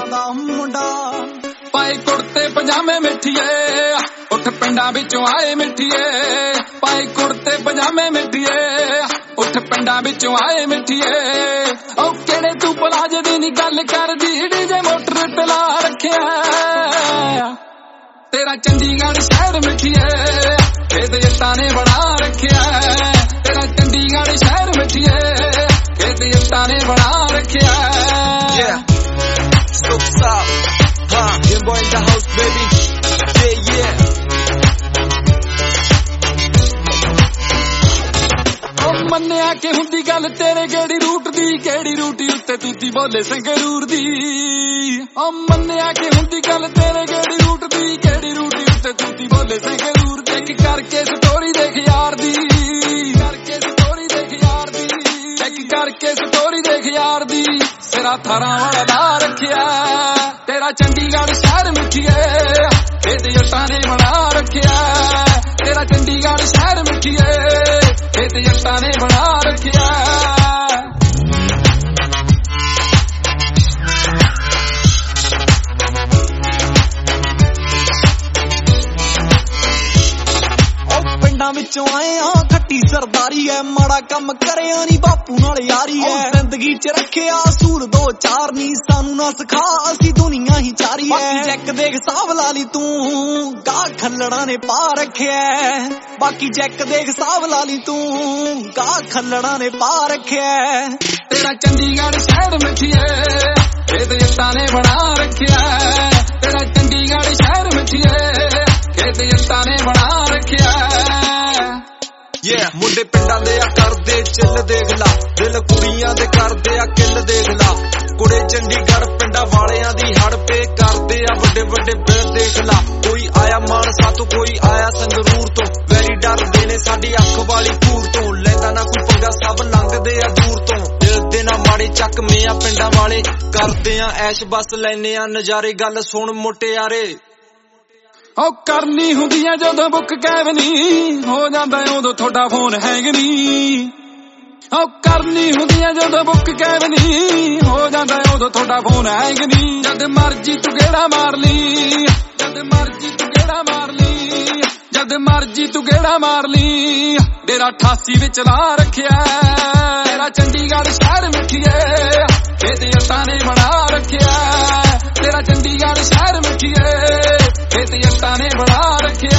ਦਾ ਮੁੰਡਾ ਪਾਏ ਕੁੜਤੇ ਪਜਾਮੇ ਮਿੱਠੀਏ ਉੱਠ ਪਿੰਡਾਂ ਵਿੱਚੋਂ ਆਏ ਮਿੱਠੀਏ ਪਾਏ ਕੁੜਤੇ ਪਜਾਮੇ ਮਿੱਠੀਏ ਉੱਠ ਪਿੰਡਾਂ ਵਿੱਚੋਂ ਆਏ ਮਿੱਠੀਏ ਉਹ ਕਿਹੜੇ ਤੂੰ ਪਲਾਜੇ ਦੀ ਨੀ ਗੱਲ ਕਰਦੀ ਡੀਜੇ ਮੋਟਰ ਤੇ ਲਾ ਰੱਖਿਆ ਤੇਰਾ ਚੰਡੀਗੜ੍ਹ ਸ਼ਹਿਰ ਮਿੱਠੀਏ ਇਹ ਤੇ ਜੱਟਾਂ ਨੇ ਬਣਾ ਰੱਖਿਆ ਤੇਰਾ ਚੰਡੀਗੜ੍ਹ ਸ਼ਹਿਰ ਮਿੱਠੀਏ ਇਹ ਤੇ ਜੱਟਾਂ ਨੇ ਬਣਾ ਰੱਖਿਆ Young boy in the house, baby. Yeah. ਮੰਨਿਆ ਕਿ ਹੁੰਦੀ ਗੱਲ ਤੇਰੇ ਕਿਹੜੀ ਰੂਟ ਦੀ ਉੱਤੇ ਤੂਤੀ ਬੋਲੇ ਸੰਗਰੂਰ ਦੀ ਓ ਮੰਨਿਆ ਕਿ ਹੁੰਦੀ ਗੱਲ ਤੇਰੇ ਕਿਹੜੀ ਰੂਟ ਦੀ ਉੱਤੇ ਤੂਤੀ ਬੋਲੇ ਸੰਗਰੂਰ ਦੀ ਚੈੱਕ ਕਰਕੇ ਸਟੋਰੀ ਦੇਖ ਯਾਰ ਦੀ ਕਰਕੇ ਸਟੋਰੀ ਦੇਖ ਯਾਰ ਦੀ ਸਿਰਾ ਥਾਰਾਂ ਵਾਲਾ ਲਾ ਰੱਖਿਆ ਤੇਰਾ ਚੰਡੀਗੜ੍ਹ ਸ਼ਹਿਰ ਮਿੱਠੀਏ ਇਹ ਤੇ ਜੱਟਾਂ ਨੇ ਬਣਾ ਰੱਖਿਆ ਤੇਰਾ ਚੰਡੀਗੜ੍ਹ ਸ਼ਹਿਰ ਮਿੱਠੀਏ ਇਹ ਤੇ ਜੱਟਾਂ ਨੇ ਬਣਾ ਰੱਖਿਆ ਪਿੰਡਾਂ ਵਿੱਚੋਂ ਆਏ ਆ ਖੱਟੀ ਸਰਦਾਰੀ ਐ ਮਾੜਾ ਕੰਮ ਕਰਿਆ ਨੀ ਬਾਪੂ ਨਾਲ ਯਾਰੀ ਐ ਜ਼ਿੰਦਗੀ ਚ ਰੱਖਿਆ ਅਸੂਲ ਦੋ ਚਾਰ ਨੀ ਸਾਨੂੰ ਨਾ ਸਿਖਾ ਅਸੀਂ ਦੁਨੀਆ ਹੀ ਚਾਰੀ ਐ ਜੈਕ ਦੇਖ ਹਿਸਾਬ ਲਾ ਲਈ ਤੂੰ ਗਾਹ ਖੱਲੜਾਂ ਨੇ ਪਾ ਰੱਖਿਆ ਬਾਕੀ ਜੈਕ ਦੇਖ ਹਿਸਾਬ ਲਾ ਲਈ ਤੂੰ ਗਾਹ ਖੱਲੜਾਂ ਨੇ ਪਾ ਰੱਖਿਆ ਤੇਰਾ ਚੰਡੀਗੜ੍ਹ ਸ਼ਹਿਰ ਮਿੱਠੀਏ ਇਹ ਤੇ ਜੱਟਾਂ ਨੇ ਬਣਾ ਰੱਖਿਆ ਤੇਰਾ ਚੰਡੀਗੜ੍ਹ ਸ਼ਹਿਰ ਮਿੱਠੀਏ ਇਹ ਤੇ ਜੱਟਾਂ ਨੇ ਬਣਾ ਰੱਖਿਆ ਮੁੰਡੇ ਪਿੰਡਾਂ ਦੇ ਆ ਕਰਦੇ ਚਿੱਲ ਦੇਖ ਲਾ ਦਿਲ ਕੁੜੀਆਂ ਦੇ ਕਰਦੇ ਆ ਕਿੱਲ ਦੇਖ ਲਾ ਕੁੜੇ ਚੰਡੀਗੜ੍ਹ ਪਿੰਡਾਂ ਵਾਲਿਆਂ ਦੀ ਹੜ ਪੇ ਕਰਦੇ ਆ ਵੱਡੇ ਵੱਡੇ ਬਿੱਲ ਦੇਖ ਲਾ ਕੋਈ ਆਇਆ ਮਾਨਸਾ ਤੋਂ ਕੋਈ ਆਇਆ ਸੰਗਰੂਰ ਤੋਂ ਵੈਰੀ ਡਰਦੇ ਨੇ ਸਾਡੀ ਅੱਖ ਵਾਲੀ ਕੂਰ ਤੋਂ ਲੈਂਦਾ ਨਾ ਕੋਈ ਪੰਗਾ ਸਭ ਲੰਘਦੇ ਆ ਦੂਰ ਤੋਂ ਦਿਲ ਦੇ ਨਾ ਮਾੜੇ ਚੱਕਵੇਂ ਆ ਪਿੰਡਾਂ ਵਾਲੇ ਕਰਦੇ ਆ ਐਸ਼ ਬਸ ਲੈਨੇ ਆ ਨਜ਼ਾਰੇ ਗੱਲ ਸੁਣ ਮੁਟਿਆਰੇ ਉਹ ਕਰਨੀ ਹੁੰਦੀਆਂ ਜਦੋਂ ਬੁੱਕ ਕੈਬ ਨੀ ਹੋ ਜਾਂਦਾ ਉਦੋਂ ਤੁਹਾਡਾ ਫੋਨ ਹੈਂਗ ਨੀ ਉਹ ਕਰਨੀ ਹੁੰਦੀਆਂ ਜਦੋਂ ਬੁੱਕ ਕੈਬ ਨੀ ਹੋ ਜਾਂਦਾ ਉਦੋਂ ਤੁਹਾਡਾ ਫੋਨ ਹੈਂਗ ਨੀ ਜਦ ਮਰਜੀ ਤੂੰ ਗੇੜਾ ਮਾਰ ਲਈ ਜਦ ਮਰਜੀ ਤੂੰ ਗੇੜਾ ਮਾਰ ਲਈ ਜਦ ਮਰਜੀ ਤੂੰ ਗੇੜਾ ਮਾਰ ਲਈ ਤੇਰਾ 88 ਵਿੱਚ ਲਾ ਰੱਖਿਆ ਤੇਰਾ ਚੰਡੀਗੜ੍ਹ ਸ਼ਹਿਰ ਮਿੱਠੀਏ ਇਹ ਤੇ ਜੱਟਾਂ ਨੇ ਬਣਾ ਰੱਖਿਆ ਤੇਰਾ ਚੰਡੀਗੜ੍ਹ ਸ਼ਹਿਰ ਮਿੱਠੀਏ ਇਹ ਤੇ ਜੱਟਾਂ ਨੇ ਬਣਾ ਰੱਖਿਆ